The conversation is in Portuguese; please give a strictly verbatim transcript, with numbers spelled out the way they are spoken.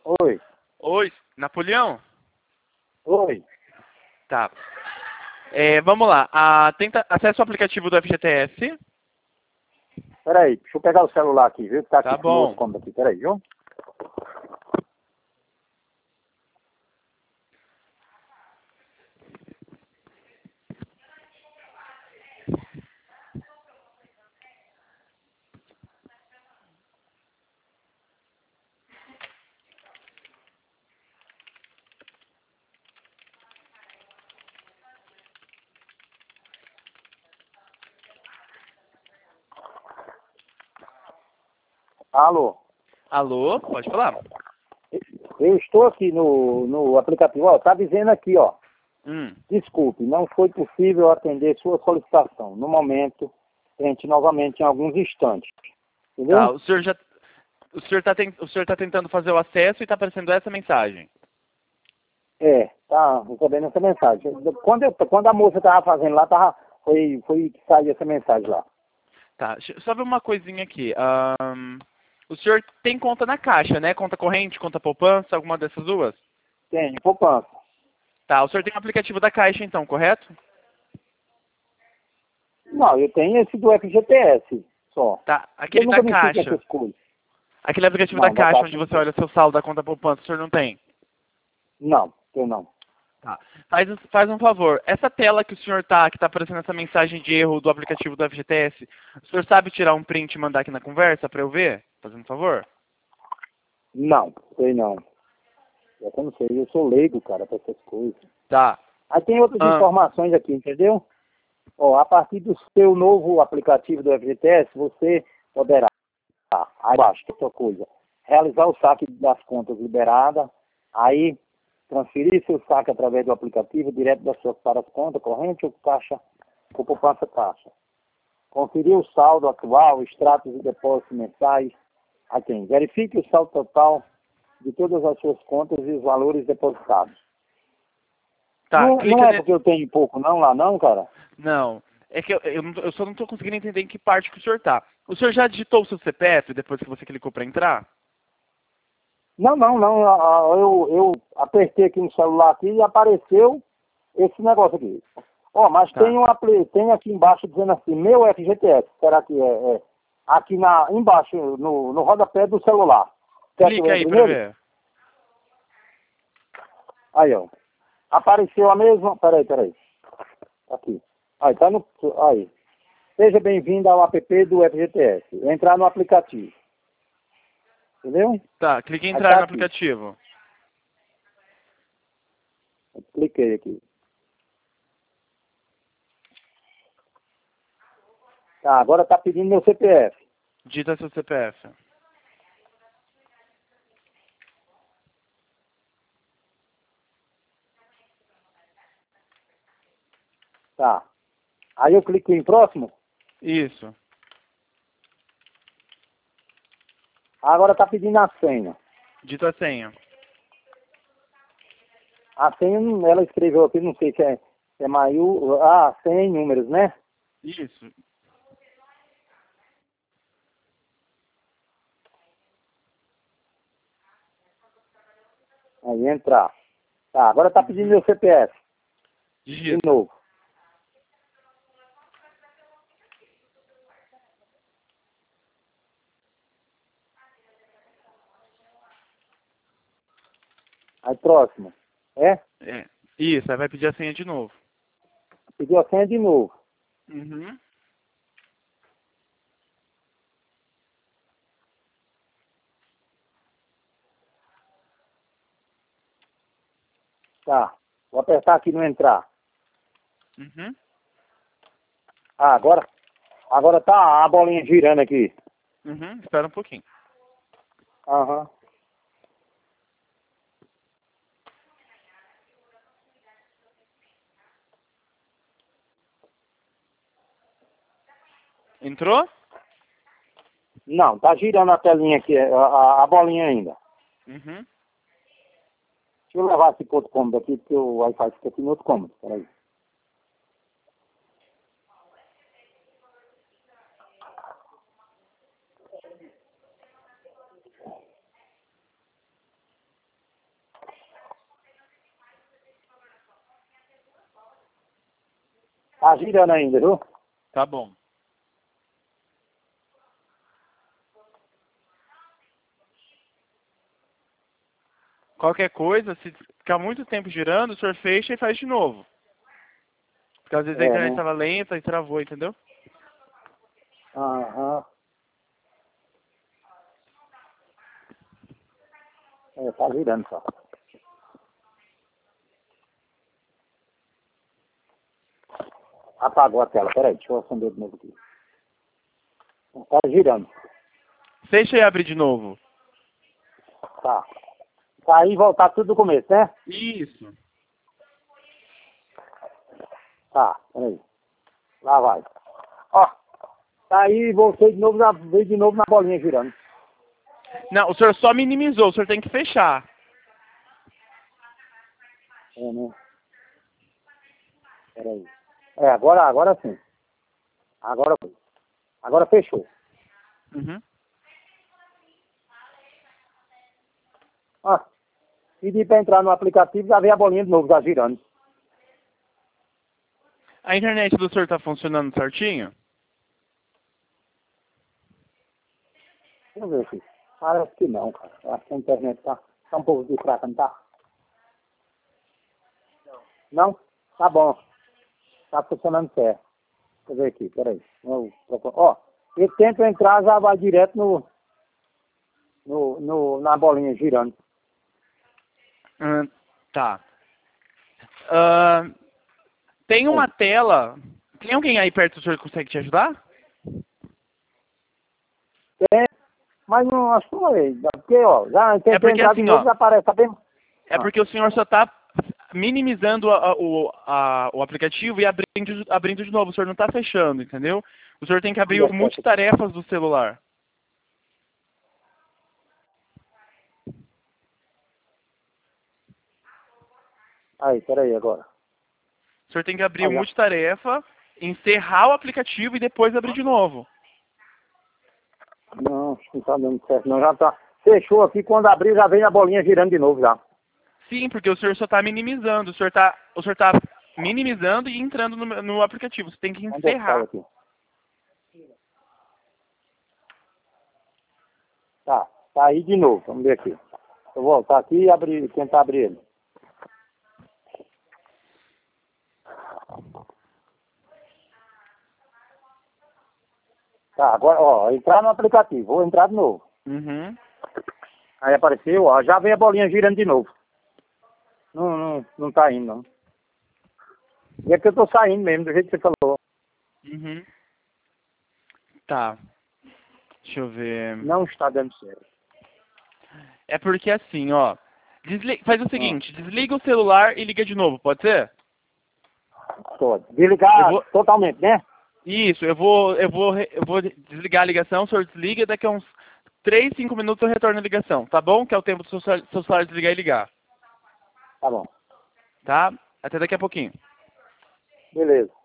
Oi, Oi, Napoleão? oi. Tá. É, vamos lá. Ah, tenta, acessa o aplicativo do F G T S. Peraí, deixa eu pegar o celular aqui, viu? Que tá Tá aqui no outro bom. cômodo aqui. Peraí, viu? Alô? Alô, pode falar? Eu estou aqui no, no aplicativo, ó, tá dizendo aqui, ó. Hum. Desculpe, não foi possível atender sua solicitação. No momento, tente novamente em alguns instantes. Tá, Entendeu? o senhor já. O senhor tá, ten- o senhor tá tentando fazer o acesso e tá aparecendo essa mensagem. É, tá recebendo essa mensagem. Quando, eu, quando a moça tava fazendo lá, tava, foi, foi que saiu essa mensagem lá. Tá, deixa eu só ver uma coisinha aqui. Ahn, o senhor tem conta na Caixa, né? Conta corrente, conta poupança, alguma dessas duas? Tem, poupança. Tá, o senhor tem o aplicativo da Caixa então, correto? Não, eu tenho esse do F G T S só. Tá, Eu aquele da nunca mexi com Caixa. essas coisas. Aquele aplicativo da Não, da Caixa onde Caixa não você tem. olha seu saldo da conta poupança, o senhor não tem? Não, eu não. Tá. Faz, faz um favor. Essa tela que o senhor tá, que tá aparecendo essa mensagem de erro do aplicativo do F G T S, o senhor sabe tirar um print e mandar aqui na conversa pra eu ver? Fazendo um favor? Não, sei não. É que eu não sei, eu sou leigo, cara, para essas coisas. Tá. Aí tem outras Ah, informações aqui, entendeu? Ó, a partir do seu novo aplicativo do F G T S, você poderá, aí embaixo, que é outra coisa, realizar o saque das contas liberadas, aí transferir seu saque através do aplicativo direto das suas para as contas corrente ou caixa, ou poupança caixa. Conferir o saldo atual, extratos e depósitos mensais. Aí tem, verifique o saldo total de todas as suas contas e os valores depositados. tá, Não, não clica é ne... porque eu tenho pouco não lá não, cara? Não. É que eu, eu, não tô- eu só não tô conseguindo entender em que parte que o senhor tá. O senhor já digitou o seu C P F depois que você clicou pra entrar? Não, não, não. a- a- Eu, eu apertei aqui no celular aqui e apareceu esse negócio aqui. Ó, mas tem Tá. uma play- tem aqui embaixo dizendo assim, meu F G T S. Será que é, é aqui na, embaixo, no, no rodapé do celular? Quer que eu Clica aí entre pra nele? ver. Aí, ó. Apareceu a mesma. Peraí, peraí. Aqui. Aí, tá no. Aí. Seja bem-vindo ao app do F G T S. Entrar no aplicativo. Entendeu? Tá, clique em Aí entrar tá no aqui. aplicativo. Eu cliquei aqui. Tá, agora tá pedindo meu C P F. Digita seu C P F. Tá. Aí eu clico em próximo. Isso. Agora tá pedindo a senha. Digita a senha. A senha, não- ela escreveu aqui, não sei se é, se é maiúsculo. Ah, cem números, né? Isso. Aí entrar. Tá, agora tá pedindo Uhum. meu C P F. De Digita. novo. Aí próximo. É? É. Isso, aí vai pedir a senha de novo. Pediu a senha de novo. Uhum. Tá. Vou apertar aqui no entrar. Uhum. Ah, agora, agora tá a bolinha girando aqui. Uhum. Espera um pouquinho. Aham. Entrou? Não, tá girando a telinha aqui, a, a, a bolinha ainda. Uhum. Deixa eu levar esse para outro cômodo aqui, porque o Wi-Fi fica aqui no outro cômodo. Peraí. Tá girando ainda, viu? Tá bom. Qualquer coisa, se ficar muito tempo girando, o senhor fecha e faz de novo. Porque às vezes a É, internet né? estava lenta e travou, entendeu? Aham. É, tá girando só. Apagou a tela, peraí, deixa eu acender de novo aqui. Tá girando. Fecha e abre de novo. Tá. Sair e voltar tudo do começo, né? Isso. Tá, peraí. Lá vai. Ó, tá aí, voltei de novo, na, veio de novo na bolinha girando. Não, o senhor só minimizou, o senhor tem que fechar. É, né? Peraí. É, agora, agora sim. Agora foi. Agora fechou. Uhum. Ó, pedi pra entrar no aplicativo, já veio a bolinha de novo, já girando. A internet do senhor tá funcionando certinho? Deixa eu ver aqui. Parece que não, cara. Eu acho que a internet tá, tá um pouco de fraca, não tá? Não? Tá bom. Tá funcionando certo. Deixa eu ver aqui, peraí. Eu procuro- Ó, ele tenta entrar, já vai direto no, no, no, na bolinha girando. Hum, tá. Ah, tem uma Aí. tela. Tem alguém aí perto do senhor que consegue te ajudar? Tem, mas não acho que não é. Porque, ó, já É tentei porque entrar de assim, novo, ó. já aparece, tá bem? É Ah, porque o senhor só está minimizando a- a- o, a- o aplicativo e abrindo, abrindo de novo. O senhor não está fechando, entendeu? O senhor tem que abrir onde é o que tá isso aqui? multitarefas do celular. Aí, peraí, agora. O senhor tem que abrir o Olha. multitarefa, encerrar o aplicativo e depois abrir de novo. Não, acho que não tá dando certo, não. Já tá. Fechou aqui, quando abrir, já vem a bolinha girando de novo já. Sim, porque o senhor só está minimizando. O senhor está o senhor tá minimizando e entrando no, no aplicativo. Você tem que Onde é que tá encerrar. aqui? Tá, tá aí de novo, vamos ver aqui. Eu vou voltar aqui e abrir, tentar abrir ele. Tá, agora, ó, entrar no aplicativo, vou entrar de novo. Uhum. Aí apareceu, ó, já vem a bolinha girando de novo. Não, não, não tá indo, não. E é que eu tô saindo mesmo, do jeito que você falou. Uhum. Tá. Deixa eu ver. Não está dando certo. É porque assim, ó. Desli... Faz o Ah, seguinte, desliga o celular e liga de novo, pode ser? pode. Eu Desligar vou. totalmente, né? Isso, eu vou, eu vou, re- eu vou desligar a ligação, o senhor desliga e daqui a uns três, cinco minutos eu retorno a ligação, tá bom? Que é o tempo do seu, cel- seu celular desligar e ligar, Tá bom. tá? Até daqui a pouquinho. Beleza.